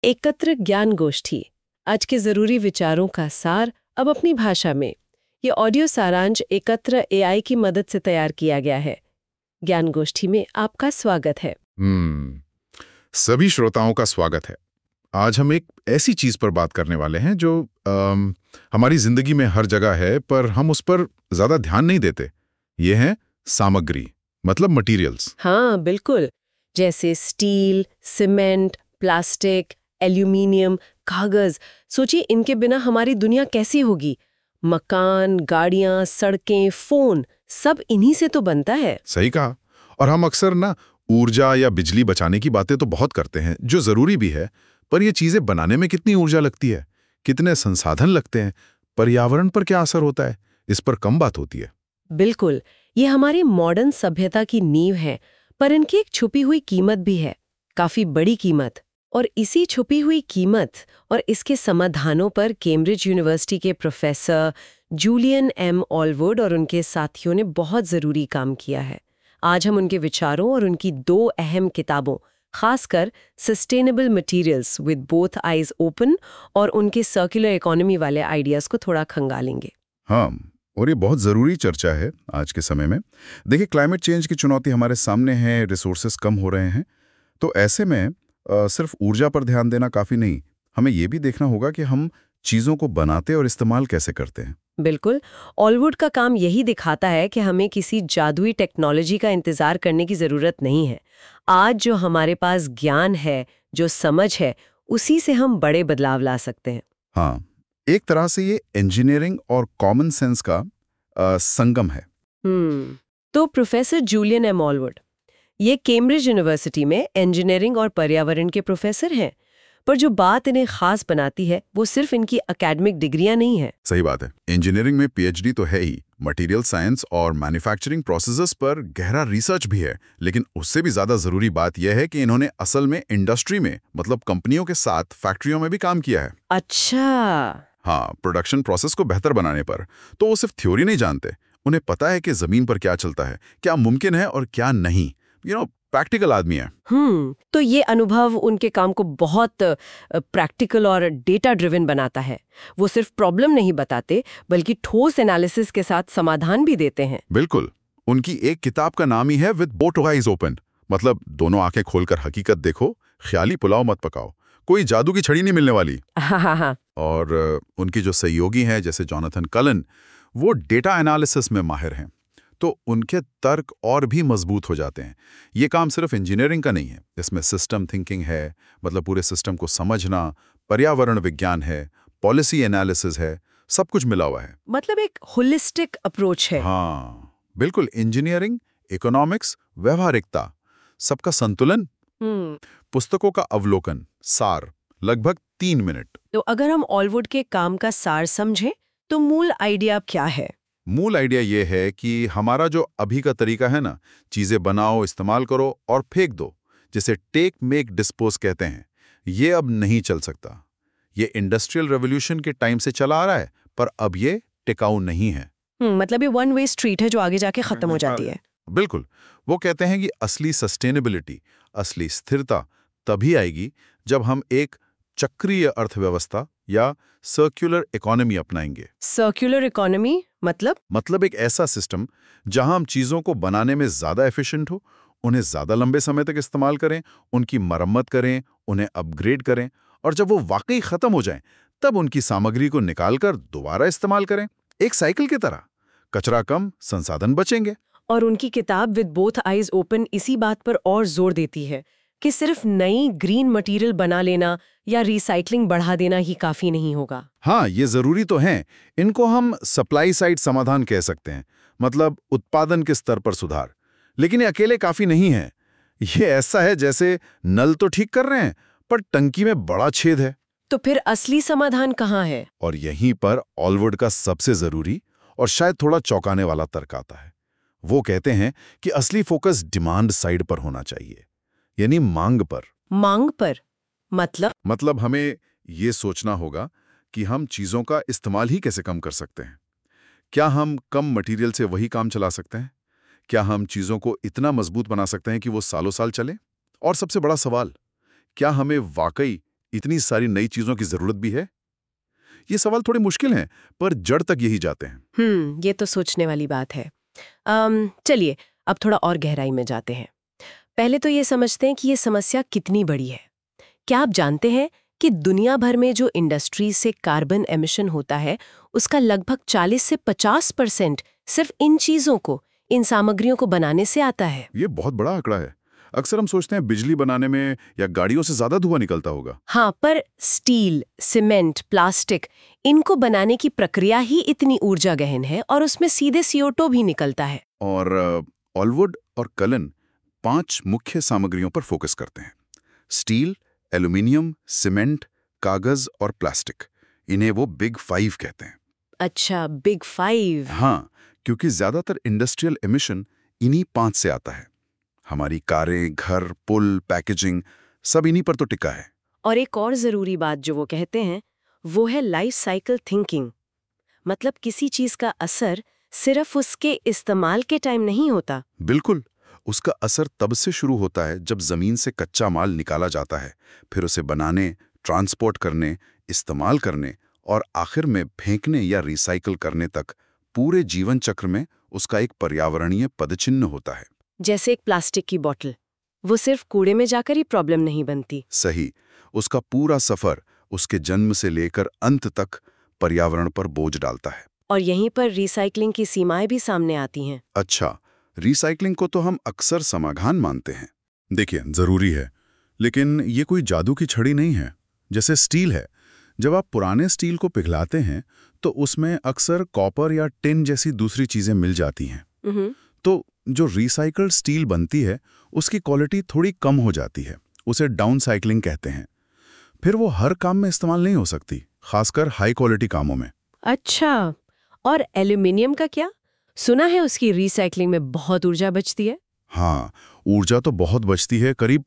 एकत्र ज्ञान गोष्ठी, आज के जरूरी विचारों का सार अब अपनी भाषा में। ये ऑडियो सारांश एकत्र एआई की मदद से तैयार किया गया है। ज्ञान गोष्ठी में आपका स्वागत है। सभी श्रोताओं का स्वागत है। आज हम एक ऐसी चीज पर बात करने वाले हैं जो हमारी जिंदगी में हर जगह है, पर हम उस पर ज्यादा ध्यान नहीं देते। ये है सामग्री, मतलब मटेरियल्स। हाँ बिल्कुल, जैसे स्टील, सीमेंट, प्लास्टिक, एल्यूमिनियम, कागज। सोचिए, इनके बिना हमारी दुनिया कैसी होगी। मकान, गाड़ियां, सड़कें, फोन, सब इन्हीं से तो बनता है। सही कहा। और हम अक्सर ना ऊर्जा या बिजली बचाने की बातें तो बहुत करते हैं, जो जरूरी भी है, पर ये चीजें बनाने में कितनी ऊर्जा लगती है, कितने संसाधन लगते हैं, पर्यावरण पर क्या असर होता है, इस पर कम बात होती है। बिल्कुल, ये हमारी मॉडर्न सभ्यता की नींव है, पर इनकी एक छुपी हुई कीमत भी है, काफी बड़ी कीमत। और इसी छुपी हुई कीमत और इसके समाधानों पर कैम्ब्रिज यूनिवर्सिटी के प्रोफेसर जूलियन एम ऑलवुड और उनके साथियों ने बहुत जरूरी काम किया है। आज हम उनके विचारों और उनकी दो अहम किताबों, खासकर sustainable materials with both eyes open और उनके सर्कुलर इकोनॉमी वाले आइडियाज को थोड़ा खंगालेंगे। हाँ, और ये बहुत ज़रूरी चर्चा है आज के समय में। देखिए, क्लाइमेट चेंज की चुनौती हमारे सामने है, रिसोर्सेस कम हो रहे हैं, तो ऐसे में सिर्फ ऊर्जा पर ध्यान देना काफ़ी नहीं, हमें ये भी देखना होगा कि हम चीज़ों को बनाते और इस्तेमाल कैसे करते हैं। बिल्कुल, ऑलवुड का काम यही दिखाता है कि हमें किसी जादुई टेक्नोलॉजी का इंतजार करने की ज़रूरत नहीं है। आज जो हमारे पास ज्ञान है, जो समझ है, उसी से हम बड़े बदलाव ला सकते हैं। हाँ, एक तरह से ये इंजीनियरिंग और कॉमन सेंस का संगम है। तो प्रोफेसर जूलियन एम ऑलवुड, ये कैम्ब्रिज यूनिवर्सिटी में इंजीनियरिंग और पर्यावरण के प्रोफेसर हैं, पर जो बात इन्हें खास बनाती है वो सिर्फ इनकी एकेडमिक डिग्रियां नहीं है। सही बात है, इंजीनियरिंग में पीएचडी तो है ही, मटेरियल साइंस और मैन्युफैक्चरिंग प्रोसेसेस पर गहरा रिसर्च भी है, लेकिन उससे भी ज्यादा जरूरी बात यह है कि इन्होंने असल में इंडस्ट्री में, मतलब कंपनियों के साथ फैक्ट्रियों में भी काम किया है। अच्छा। हाँ, प्रोडक्शन प्रोसेस को बेहतर बनाने पर। तो वो सिर्फ थ्योरी नहीं जानते, उन्हें पता है कि जमीन पर क्या चलता है, क्या मुमकिन है और क्या नहीं। प्रैक्टिकल आदमी है। तो ये अनुभव उनके काम को बहुत प्रैक्टिकल और डेटा ड्रिवन बनाता है। वो सिर्फ प्रॉब्लम नहीं बताते, बल्कि ठोस एनालिसिस के साथ समाधान भी देते हैं। बिल्कुल। उनकी एक किताब का नाम ही है विद बोथ आईज ओपन, मतलब दोनों आंखें खोलकर हकीकत देखो, ख्याली पुलाव मत पकाओ, कोई जादू की छड़ी नहीं मिलने वाली। हाँ। और उनकी जो सहयोगी हैं जैसे जॉनथन कलन, वो डेटा एनालिसिस में माहिर हैं, तो उनके तर्क और भी मजबूत हो जाते हैं। ये काम सिर्फ इंजीनियरिंग का नहीं है, इसमें सिस्टम थिंकिंग है, मतलब पूरे सिस्टम को समझना, पर्यावरण विज्ञान है, पॉलिसी एनालिसिस है, सब कुछ मिला हुआ है। मतलब एक होलिस्टिक अप्रोच है। हाँ बिल्कुल, इंजीनियरिंग, इकोनॉमिक्स, व्यवहारिकता, सबका संतुलन। पुस्तकों का अवलोकन, सार, लगभग 3 मिनट। तो अगर हम ऑलवुड के काम का सार समझें, तो मूल आइडिया क्या है? मूल आइडिया ये है कि हमारा जो अभी का तरीका है ना, चीजें बनाओ, इस्तेमाल करो और फेंक दो, जिसे टेक मेक डिस्पोज कहते हैं, ये अब नहीं चल सकता। ये इंडस्ट्रियल रेवोल्यूशन के टाइम से चला आ रहा है, पर अब ये टिकाऊ नहीं है। मतलब ये वन वे स्ट्रीट है जो आगे जाके खत्म हो जाती है। बिल्कुल। वो कहते हैं कि असली सस्टेनेबिलिटी, असली स्थिरता तभी आएगी जब हम एक चक्रीय अर्थव्यवस्था या सर्कुलर इकोनॉमी अपनाएंगे। सर्कुलर इकोनॉमी मतलब एक ऐसा सिस्टम जहां हम चीजों को बनाने में ज्यादा एफिशिएंट हो, उन्हें ज्यादा लंबे समय तक इस्तेमाल करें, उनकी मरम्मत करें, उन्हें अपग्रेड करें, और जब वो वाकई खत्म हो जाएं, तब उनकी सामग्री को निकालकर दोबारा इस्तेमाल करें, एक साइकिल की तरह। कचरा कम, संसाधन बचेंगे। और उनकी किताब विद बोथ आईज ओपन इसी बात पर और जोर देती है कि सिर्फ नई ग्रीन मटेरियल बना लेना या रिसाइकलिंग बढ़ा देना ही काफी नहीं होगा। हाँ, ये जरूरी तो है। इनको हम सप्लाई साइड समाधान कह सकते हैं, मतलब उत्पादन के स्तर पर सुधार। लेकिन ये अकेले काफी नहीं है। ये ऐसा है जैसे नल तो ठीक कर रहे हैं, पर टंकी में बड़ा छेद है। तो फिर असली समाधान कहाँ है? और यहीं पर ऑलवुड का सबसे जरूरी और शायद थोड़ा चौंकाने वाला तर्क आता है। वो कहते हैं कि असली फोकस डिमांड साइड पर होना चाहिए, यानी मांग पर। मांग पर मतलब हमें ये सोचना होगा कि हम चीजों का इस्तेमाल ही कैसे कम कर सकते हैं। क्या हम कम मटेरियल से वही काम चला सकते हैं? क्या हम चीजों को इतना मजबूत बना सकते हैं कि वो सालों साल चले? और सबसे बड़ा सवाल, क्या हमें वाकई इतनी सारी नई चीजों की जरूरत भी है? ये सवाल थोड़े मुश्किल हैं, पर जड़ तक यही जाते हैं। ये तो सोचने वाली बात है। चलिए अब थोड़ा और गहराई में जाते हैं। पहले तो ये समझते हैं कि ये समस्या कितनी बड़ी है। क्या आप जानते हैं कि दुनिया भर में जो इंडस्ट्री से कार्बन एमिशन होता है उसका लगभग 40 से 50% सिर्फ इन चीजों को, इन सामग्रियों को बनाने से आता है। ये बहुत बड़ा आंकड़ा है। अक्सर हम सोचते हैं बिजली बनाने में या गाड़ियों से ज्यादा धुआं निकलता होगा। हाँ, पर स्टील, सीमेंट, प्लास्टिक, इनको बनाने की प्रक्रिया ही इतनी ऊर्जा गहन है और उसमें सीधे CO2 भी निकलता है। और ऑलवुड और कलन 5 मुख्य सामग्रियों पर फोकस करते हैं। स्टील, एल्यूमिनियम, सीमेंट, कागज और प्लास्टिक। इन्हें वो बिग 5 कहते हैं। अच्छा, बिग 5। हाँ, क्योंकि ज्यादातर इंडस्ट्रियल एमिशन इन्हीं 5 से आता है। हमारी कारें, घर, पुल, पैकेजिंग सब इन्हीं पर तो टिका है। और एक और जरूरी बात जो वो कहते हैं वो है लाइफ साइकिल थिंकिंग। मतलब किसी चीज का असर सिर्फ उसके इस्तेमाल के टाइम नहीं होता। बिल्कुल, उसका असर तब से शुरू होता है जब जमीन से कच्चा माल निकाला जाता है, फिर उसे बनाने, ट्रांसपोर्ट करने, इस्तेमाल करने और आखिर में फेंकने या रिसाइकल करने तक पूरे जीवन चक्र में उसका एक पर्यावरणीय पदचिह्न होता है। जैसे एक प्लास्टिक की बोतल, वो सिर्फ कूड़े में जाकर ही प्रॉब्लम नहीं बनती। सही, उसका पूरा सफर उसके जन्म से लेकर अंत तक पर्यावरण पर बोझ डालता है। और यहीं पर रिसाइकलिंग की सीमाएं भी सामने आती हैं। अच्छा, रिसाइकलिंग को तो हम अक्सर समाधान मानते हैं। देखिए, जरूरी है, लेकिन ये कोई जादू की छड़ी नहीं है। जैसे स्टील है, जब आप पुराने स्टील को पिघलाते हैं तो उसमें अक्सर कॉपर या टिन जैसी दूसरी चीजें मिल जाती हैं। तो जो रिसाइकल्ड स्टील बनती है उसकी क्वालिटी थोड़ी कम हो जाती है, उसे डाउन साइक्लिंग कहते हैं। फिर वो हर काम में इस्तेमाल नहीं हो सकती, खासकर हाई क्वालिटी कामों में। अच्छा, और एल्यूमिनियम का क्या? सुना है उसकी रिसाइकलिंग में बहुत ऊर्जा बचती है। हाँ, ऊर्जा तो बहुत बचती है, करीब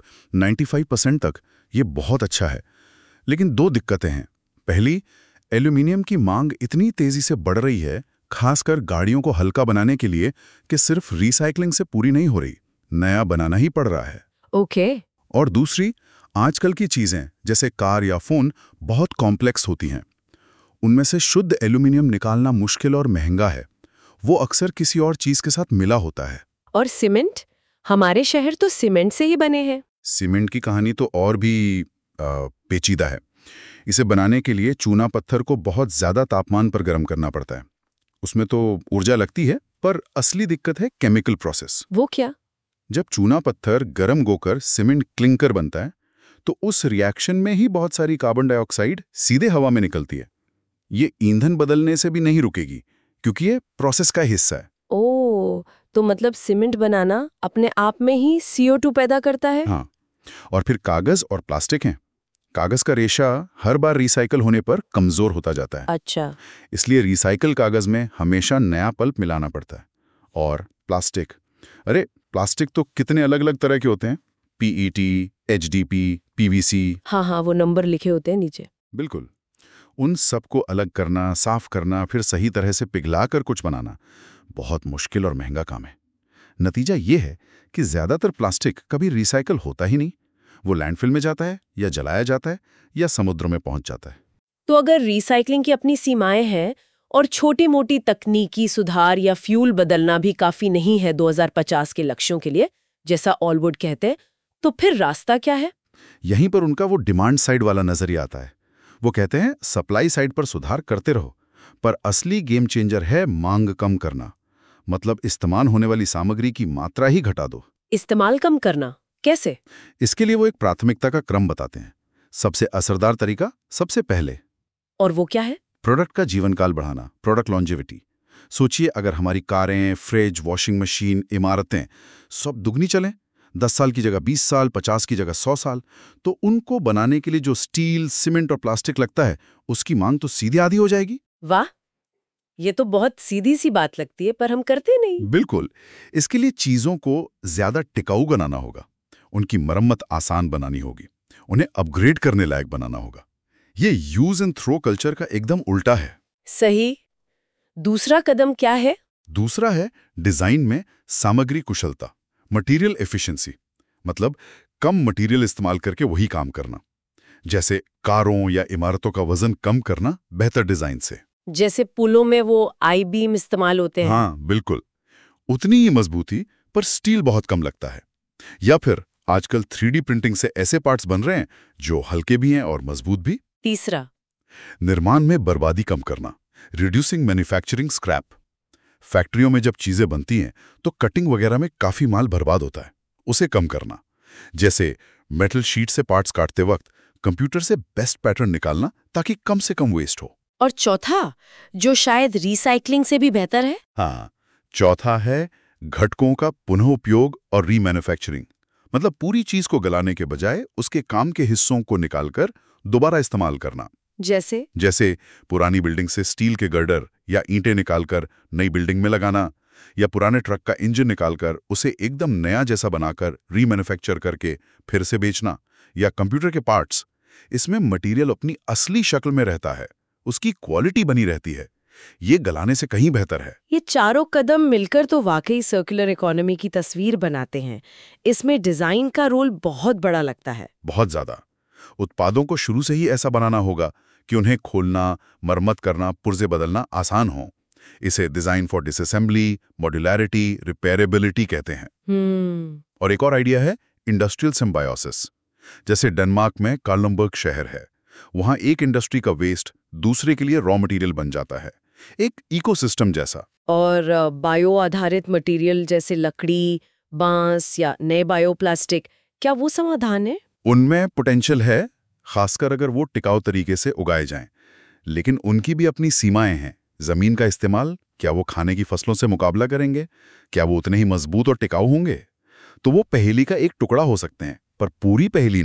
95% तक। ये बहुत अच्छा है, लेकिन 2 दिक्कतें हैं। पहली, एल्यूमिनियम की मांग इतनी तेजी से बढ़ रही है, खासकर गाड़ियों को हल्का बनाने के लिए, कि सिर्फ रिसाइकलिंग से पूरी नहीं हो रही, नया बनाना ही पड़ रहा है। ओके। और दूसरी, आजकल की चीजें जैसे कार या फोन बहुत कॉम्प्लेक्स होती हैं। उनमें से शुद्ध एल्यूमिनियम निकालना मुश्किल और महंगा है। वो अक्सर किसी और चीज के साथ मिला होता है। और सीमेंट? हमारे शहर तो सीमेंट से ही बने हैं। सीमेंट की कहानी तो और भी पेचीदा है। इसे बनाने के लिए चूना पत्थर को बहुत ज्यादा तापमान पर गर्म करना पड़ता है। उसमें तो ऊर्जा लगती है, पर असली दिक्कत है केमिकल प्रोसेस। वो क्या? जब चूना पत्थर गर्म होकर सीमेंट क्लिंकर बनता है तो उस रिएक्शन में ही बहुत सारी कार्बन डाइऑक्साइड सीधे हवा में निकलती है। ये ईंधन बदलने से भी नहीं रुकेगी, क्योंकि ये प्रोसेस का हिस्सा है। ओह, तो मतलब सीमेंट बनाना अपने आप में ही CO2 पैदा करता है। हाँ, और फिर कागज और प्लास्टिक हैं। कागज का रेशा हर बार रिसाइकल होने पर कमजोर होता जाता है। अच्छा। इसलिए रिसाइकल कागज में हमेशा नया पल्प मिलाना पड़ता है। और प्लास्टिक, अरे प्लास्टिक तो कितने अलग अलग तरह के होते हैं। PET, HDP, PVC। हाँ, वो नंबर लिखे होते हैं नीचे। बिल्कुल, उन सबको अलग करना, साफ करना, फिर सही तरह से पिघलाकर कुछ बनाना बहुत मुश्किल और महंगा काम है। नतीजा ये है कि ज्यादातर प्लास्टिक कभी रिसाइकल होता ही नहीं। वो लैंडफिल में जाता है, या जलाया जाता है, या समुद्र में पहुंच जाता है। तो अगर रिसाइकलिंग की अपनी सीमाएं हैं और छोटी मोटी तकनीकी सुधार या फ्यूल बदलना भी काफी नहीं है 2050 के लक्ष्यों के लिए, जैसा ऑलवुड कहते हैं, तो फिर रास्ता क्या है? यहीं पर उनका वो डिमांड साइड वाला नजरिया आता है। वो कहते हैं सप्लाई साइड पर सुधार करते रहो, पर असली गेम चेंजर है मांग कम करना। मतलब इस्तेमाल होने वाली सामग्री की मात्रा ही घटा दो। इस्तेमाल कम करना कैसे? इसके लिए वो एक प्राथमिकता का क्रम बताते हैं। सबसे असरदार तरीका सबसे पहले। और वो क्या है? प्रोडक्ट का जीवनकाल बढ़ाना, प्रोडक्ट लॉन्जेविटी। सोचिए, अगर हमारी कारें, फ्रिज, वॉशिंग मशीन, इमारतें सब दुगनी चलें, 10 साल की जगह 20 साल, 50 की जगह 100 साल, तो उनको बनाने के लिए जो स्टील, सीमेंट और प्लास्टिक लगता है, उसकी मांग तो सीधी आधी हो जाएगी। वाह, ये तो बहुत सीधी सी बात लगती है, पर हम करते नहीं। बिल्कुल, इसके लिए चीजों को ज्यादा टिकाऊ बनाना होगा, उनकी मरम्मत आसान बनानी होगी, उन्हें अपग्रेड करने लायक बनाना होगा। ये यूज एंड थ्रो कल्चर का एकदम उल्टा है। सही। दूसरा कदम क्या है? दूसरा है डिजाइन में सामग्री कुशलता, मटेरियल एफिशिएंसी। मतलब कम मटेरियल इस्तेमाल करके वही काम करना। जैसे कारों या इमारतों का वजन कम करना बेहतर डिजाइन से। जैसे पुलों में वो आई बीम इस्तेमाल होते हैं। हाँ बिल्कुल, उतनी ही मजबूती पर स्टील बहुत कम लगता है। या फिर आजकल 3D प्रिंटिंग से ऐसे पार्ट्स बन रहे हैं जो हल्के भी हैं और मजबूत भी। तीसरा, निर्माण में बर्बादी कम करना, रिड्यूसिंग मैन्युफैक्चरिंग स्क्रैप। फैक्ट्रियों में जब चीजें बनती हैं तो कटिंग वगैरह में काफी माल बर्बाद होता है, उसे कम करना। जैसे मेटल शीट से पार्ट्स काटते वक्त कंप्यूटर से बेस्ट पैटर्न निकालना ताकि कम से कम वेस्ट हो। और चौथा, जो शायद रिसाइकलिंग से भी बेहतर है। हाँ, चौथा है घटकों का पुनः उपयोग और रीमैन्युफैक्चरिंग। मतलब पूरी चीज को गलाने के बजाय उसके काम के हिस्सों को निकालकर दोबारा इस्तेमाल करना। जैसे पुरानी बिल्डिंग से स्टील के गर्डर या ईंटें निकालकर नई बिल्डिंग में लगाना, या पुराने ट्रक का इंजन निकालकर उसे एकदम नया जैसा बनाकर रीमैन्युफैक्चर करके फिर से बेचना। या कंप्यूटर के पार्ट्स, इसमें मटेरियल अपनी असली शक्ल में रहता है, उसकी क्वालिटी बनी रहती है, ये गलाने से कहीं बेहतर है। ये चारों कदम मिलकर तो वाकई सर्कुलर इकोनॉमी की तस्वीर बनाते हैं। इसमें डिजाइन का रोल बहुत बड़ा लगता है। बहुत ज्यादा। उत्पादों को शुरू से ही ऐसा बनाना होगा कि उन्हें खोलना, मरम्मत करना, पुर्जे बदलना आसान हो। इसे design for disassembly, modularity, repairability कहते हैं। और एक और आइडिया है इंडस्ट्रियल सिम्बायोसिस। जैसे डेनमार्क में कार्लमबर्ग शहर है, वहां एक इंडस्ट्री का वेस्ट दूसरे के लिए रॉ मटेरियल बन जाता है, एक इकोसिस्टम जैसा। और बायो आधारित मटेरियल जैसे लकड़ी, बांस या नए बायोप्लास्टिक, क्या वो समाधान है? उनमें पोटेंशियल है, खासकर अगर वो टिकाऊ तरीके से उगाए जाएं। लेकिन उनकी भी अपनी सीमाएं हैं। जमीन का इस्तेमाल, क्या वो खाने की फसलों से मुकाबला करेंगे? क्या वो उतने ही मजबूत और टिकाऊ होंगे? तो वो पहेली का एक टुकड़ा हो सकते हैं, पर पूरी पहेली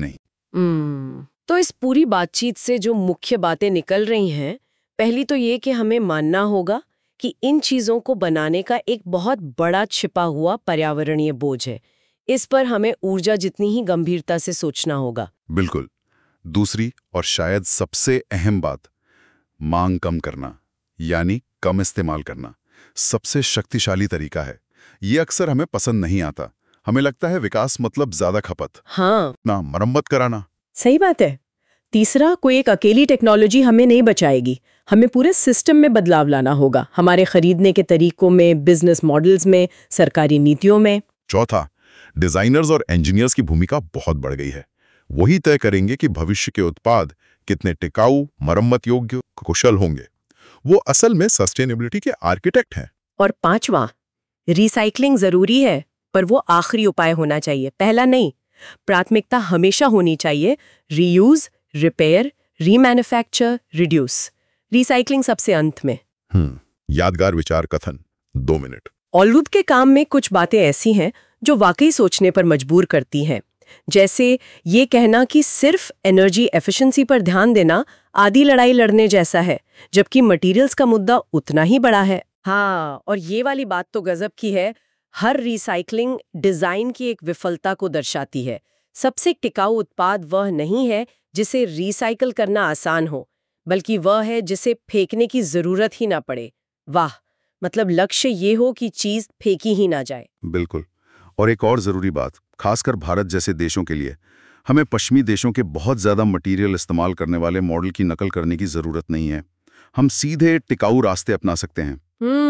नहीं। तो इस पूरी बातचीत से जो मुख्य बातें निकल रही हैं, पहली तो ये कि हमें मानना होगा कि इन चीजों को बनाने का एक बहुत बड़ा छिपा हुआ पर्यावरणीय बोझ है। इस पर हमें ऊर्जा जितनी ही गंभीरता से सोचना होगा। बिल्कुल। दूसरी और शायद सबसे अहम बात, मांग कम करना, यानी कम इस्तेमाल करना सबसे शक्तिशाली तरीका है। ये अक्सर हमें पसंद नहीं आता। हमें लगता है विकास मतलब ज्यादा खपत, हाँ, ना मरम्मत कराना। सही बात है। तीसरा, कोई एक अकेली टेक्नोलॉजी हमें नहीं बचाएगी। हमें पूरे सिस्टम में बदलाव लाना होगा, हमारे खरीदने के तरीकों में, बिजनेस मॉडल्स में, सरकारी नीतियों में। चौथा, डिजाइनर्स और इंजीनियर्स की भूमिका बहुत बढ़ गई है। वही तय करेंगे कि भविष्य के उत्पाद कितने टिकाऊ, मरम्मत योग्य, कुशल होंगे। वो असल में सस्टेनेबिलिटी के आर्किटेक्ट हैं। और पांचवा, रिसाइकलिंग जरूरी है, पर वो आखिरी उपाय होना चाहिए, पहला नहीं। प्राथमिकता हमेशा होनी चाहिए reuse, repair, remanufacture, reduce. Recycling सबसे अंत में। यादगार विचार कथन, 2 मिनट। ऑलरूप के काम में कुछ बातें ऐसी हैं जो वाकई सोचने पर मजबूर करती हैं। जैसे ये कहना कि सिर्फ एनर्जी एफिशिएंसी पर ध्यान देना आधी लड़ाई लड़ने जैसा है, जबकि मटेरियल्स का मुद्दा उतना ही बड़ा है। हाँ, और ये वाली बात तो गजब की है। हर रिसाइकलिंग डिजाइन की एक विफलता को दर्शाती है। सबसे टिकाऊ उत्पाद वह नहीं है जिसे रिसाइकल करना आसान हो, बल्कि वह है जिसे फेंकने की जरूरत ही ना पड़े। वाह, मतलब लक्ष्य ये हो कि चीज फेंकी ही ना जाए। बिल्कुल। और एक और जरूरी बात, खासकर भारत जैसे देशों के लिए, हमें पश्चिमी देशों के बहुत ज्यादा मटेरियल इस्तेमाल करने वाले मॉडल की नकल करने की जरूरत नहीं है। हम सीधे टिकाऊ रास्ते अपना सकते हैं।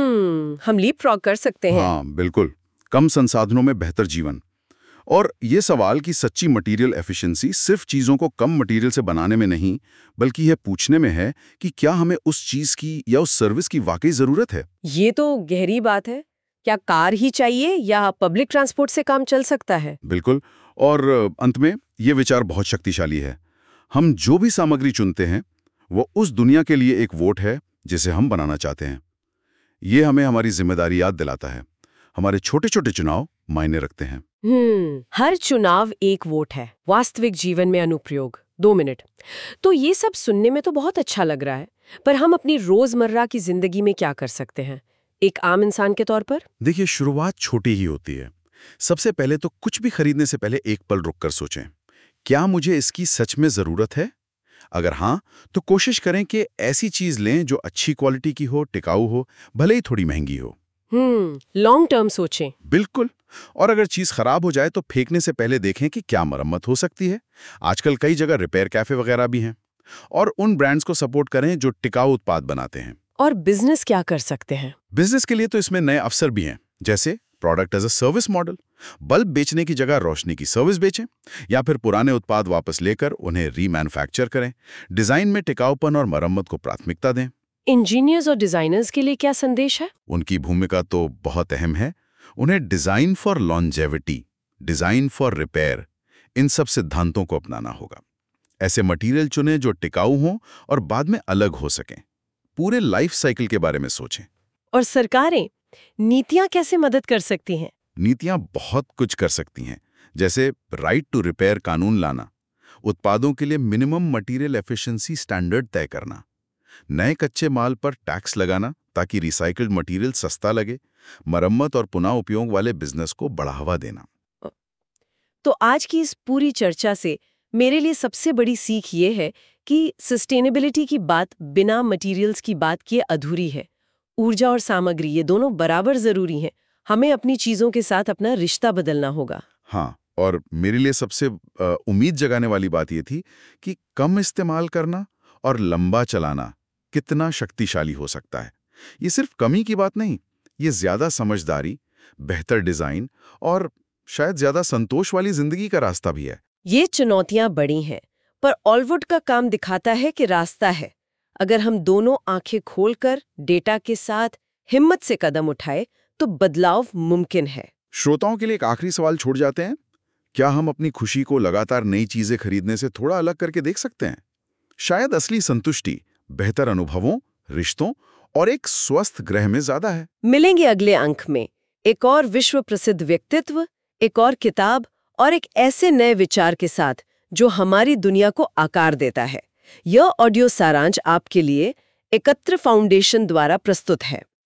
हम लीपफ्रॉग कर सकते हैं। हाँ बिल्कुल, कम संसाधनों में बेहतर जीवन। और ये सवाल कि सच्ची मटेरियल एफिशिएंसी सिर्फ चीजों को कम मटेरियल से बनाने में नहीं, बल्कि यह पूछने में है कि क्या हमें उस चीज की या उस सर्विस की वाकई जरूरत है। ये तो गहरी बात है। क्या कार ही चाहिए या पब्लिक ट्रांसपोर्ट से काम चल सकता है? बिल्कुल। और अंत में ये विचार बहुत शक्तिशाली है। हम जो भी सामग्री चुनते हैं वो उस दुनिया के लिए एक वोट है जिसे हम बनाना चाहते हैं। ये हमें हमारी जिम्मेदारी याद दिलाता है। हमारे छोटे छोटे चुनाव मायने रखते हैं। हर चुनाव एक वोट है। वास्तविक जीवन में अनुप्रयोग। 2 मिनट। तो ये सब सुनने में तो बहुत अच्छा लग रहा है, पर हम अपनी रोजमर्रा की जिंदगी में क्या कर सकते हैं एक आम इंसान के तौर पर? देखिए, शुरुआत छोटी ही होती है। सबसे पहले तो कुछ भी खरीदने से पहले एक पल रुककर सोचें, क्या मुझे इसकी सच में जरूरत है? अगर हाँ, तो कोशिश करें कि ऐसी चीज लें जो अच्छी क्वालिटी की हो, टिकाऊ हो, भले ही थोड़ी महंगी हो। लॉन्ग टर्म सोचें। बिल्कुल। और अगर चीज खराब हो जाए तो फेंकने से पहले देखें कि क्या मरम्मत हो सकती है। आजकल कई जगह रिपेयर कैफे वगैरह भी हैं। और उन ब्रांड्स को सपोर्ट करें जो टिकाऊ उत्पाद बनाते हैं। और बिजनेस क्या कर सकते हैं? बिजनेस के लिए तो इसमें नए अवसर भी हैं, जैसे product as a service model. Bulb बेचने की जगह रोशनी की सर्विस बेचें, या फिर पुराने उत्पाद वापस लेकर उन्हें रीमैन्युफैक्चर करें। डिजाइन में टिकाऊपन और मरम्मत को प्राथमिकता दें। इंजीनियर्स और डिजाइनर्स के लिए क्या संदेश है? उनकी भूमिका तो बहुत अहम है। उन्हें design for longevity, design for repair, इन सब सिद्धांतों को अपनाना होगा। ऐसे मटेरियल चुनें जो टिकाऊ हों और बाद में अलग हो सकें। पूरे लाइफ साइकिल के बारे में सोचें। और सरकारें, नीतियां कैसे मदद कर सकती हैं? नीतियां बहुत कुछ कर सकती हैं, जैसे राइट टू रिपेयर कानून लाना, उत्पादों के लिए मिनिमम मटेरियल एफिशिएंसी स्टैंडर्ड तय करना, नए कच्चे माल पर टैक्स लगाना ताकि रिसाइकल्ड मटेरियल सस्ता लगे, मरम्मत और पुनः उपयोग वाले बिजनेस को बढ़ावा देना। तो आज की इस पूरी चर्चा से मेरे लिए सबसे बड़ी सीख ये है कि सस्टेनेबिलिटी की बात बिना मटेरियल्स की बात किए अधूरी है। ऊर्जा और सामग्री, ये दोनों बराबर जरूरी हैं। हमें अपनी चीजों के साथ अपना रिश्ता बदलना होगा। हाँ, और मेरे लिए सबसे उम्मीद जगाने वाली बात ये थी कि कम इस्तेमाल करना और लंबा चलाना कितना शक्तिशाली हो सकता है। ये सिर्फ कमी की बात नहीं, ये ज्यादा समझदारी, बेहतर डिजाइन और शायद ज्यादा संतोष वाली जिंदगी का रास्ता भी है। ये चुनौतियां बड़ी हैं, पर ऑलवुड का काम दिखाता है कि रास्ता है। अगर हम दोनों आंखें खोलकर डेटा के साथ हिम्मत से कदम उठाए तो बदलाव मुमकिन है। श्रोताओं के लिए एक आखिरी सवाल छोड़ जाते हैं। क्या हम अपनी खुशी को लगातार नई चीजें खरीदने से थोड़ा अलग करके देख सकते हैं? शायद असली संतुष्टि बेहतर अनुभवों, रिश्तों और एक स्वस्थ ग्रह में ज्यादा है। मिलेंगे अगले अंक में एक और विश्व प्रसिद्ध व्यक्तित्व, एक और किताब और एक ऐसे नए विचार के साथ जो हमारी दुनिया को आकार देता है। यह ऑडियो सारांश आपके लिए एकत्र फाउंडेशन द्वारा प्रस्तुत है।